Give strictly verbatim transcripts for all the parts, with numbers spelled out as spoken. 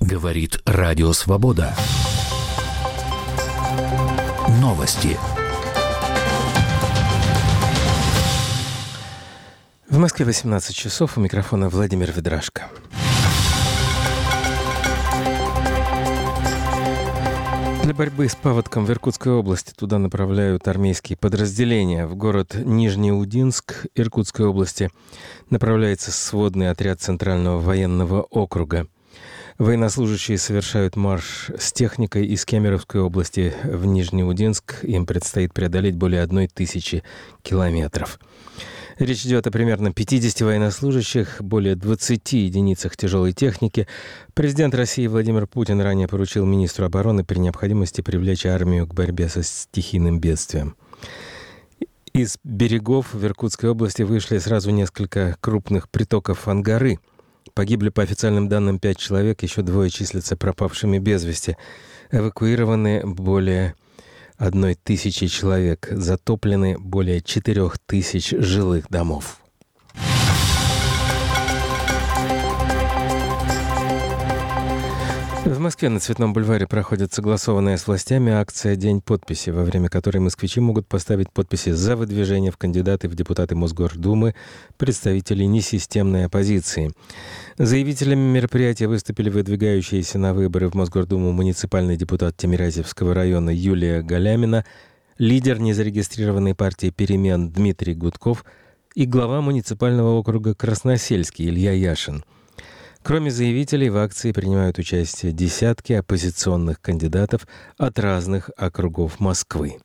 Говорит Радио Свобода. Новости. В Москве восемнадцать часов. У микрофона Владимир Ведрашко. Для борьбы с паводком в Иркутской области туда направляют армейские подразделения. В город Нижнеудинск Иркутской области направляется сводный отряд Центрального военного округа. Военнослужащие совершают марш с техникой из Кемеровской области в Нижнеудинск. Им предстоит преодолеть более одной тысячи километров. Речь идет о примерно пятидесяти военнослужащих, более двадцати единицах тяжелой техники. Президент России Владимир Путин ранее поручил министру обороны при необходимости привлечь армию к борьбе со стихийным бедствием. Из берегов в Иркутской области вышли сразу несколько крупных притоков Ангары. Погибли, по официальным данным, пять человек, еще двое числятся пропавшими без вести. Эвакуированы более одной тысячи человек. Затоплены более четырех тысяч жилых домов. В Москве на Цветном бульваре проходит согласованная с властями акция «День подписи», во время которой москвичи могут поставить подписи за выдвижение в кандидаты в депутаты Мосгордумы представителей несистемной оппозиции. Заявителями мероприятия выступили выдвигающиеся на выборы в Мосгордуму муниципальный депутат Тимирязевского района Юлия Галямина, лидер незарегистрированной партии «Перемен» Дмитрий Гудков и глава муниципального округа Красносельский Илья Яшин. Кроме заявителей, в акции принимают участие десятки оппозиционных кандидатов от разных округов Москвы.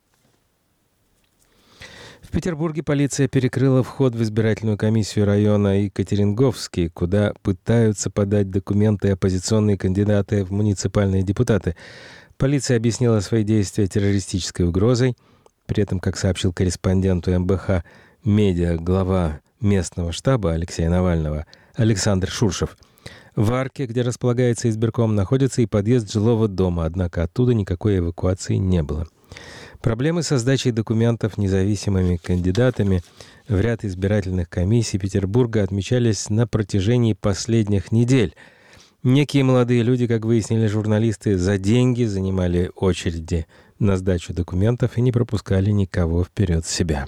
В Петербурге полиция перекрыла вход в избирательную комиссию района Екатеринговский, куда пытаются подать документы оппозиционные кандидаты в муниципальные депутаты. Полиция объяснила свои действия террористической угрозой. При этом, как сообщил корреспонденту эм бэ ха «Медиа» глава местного штаба Алексея Навального Александр Шуршев, в арке, где располагается избирком, находится и подъезд жилого дома, однако оттуда никакой эвакуации не было. Проблемы со сдачей документов независимыми кандидатами в ряд избирательных комиссий Петербурга отмечались на протяжении последних недель. Некие молодые люди, как выяснили журналисты, за деньги занимали очереди на сдачу документов и не пропускали никого вперед себя.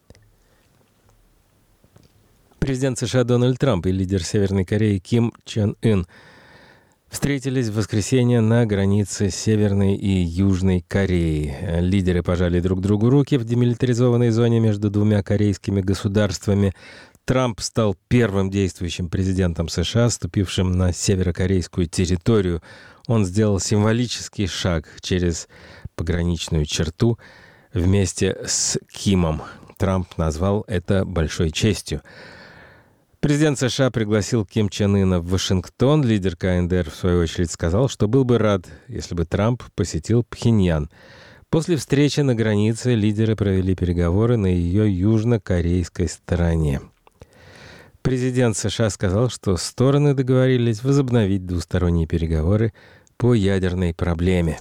Президент США Дональд Трамп и лидер Северной Кореи Ким Чен Ын встретились в воскресенье на границе Северной и Южной Кореи. Лидеры пожали друг другу руки в демилитаризованной зоне между двумя корейскими государствами. Трамп стал первым действующим президентом США, ступившим на северокорейскую территорию. Он сделал символический шаг через пограничную черту вместе с Кимом. Трамп назвал это большой честью. Президент США пригласил Ким Чен Ына в Вашингтон. Лидер ка эн дэ эр, в свою очередь, сказал, что был бы рад, если бы Трамп посетил Пхеньян. После встречи на границе лидеры провели переговоры на ее южнокорейской стороне. Президент США сказал, что стороны договорились возобновить двусторонние переговоры по ядерной проблеме.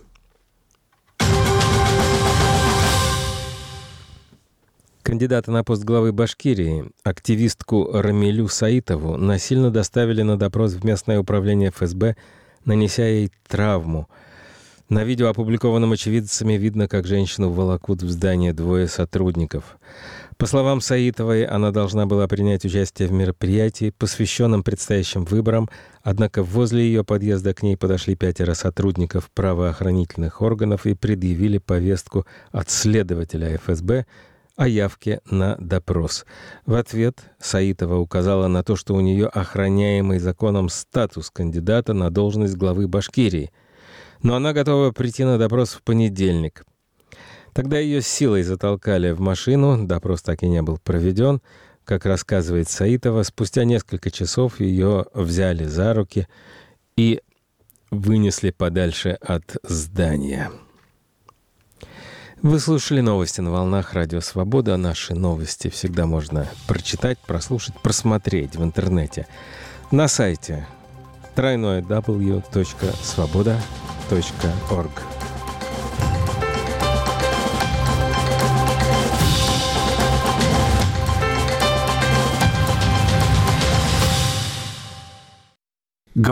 Кандидата на пост главы Башкирии, активистку Рамилю Саитову, насильно доставили на допрос в местное управление эф эс бэ, нанеся ей травму. На видео, опубликованном очевидцами, видно, как женщину волокут в здание двое сотрудников. По словам Саитовой, она должна была принять участие в мероприятии, посвященном предстоящим выборам, однако возле ее подъезда к ней подошли пятеро сотрудников правоохранительных органов и предъявили повестку от следователя эф эс бэ о явке на допрос. В ответ Саитова указала на то, что у нее охраняемый законом статус кандидата на должность главы Башкирии, но она готова прийти на допрос в понедельник. Тогда ее силой затолкали в машину, допрос так и не был проведен. Как рассказывает Саитова, спустя несколько часов ее взяли за руки и вынесли подальше от здания. Вы слушали новости на волнах Радио Свобода. Наши новости всегда можно прочитать, прослушать, просмотреть в интернете на сайте дабл ю дабл ю дабл ю точка свобода точка орг.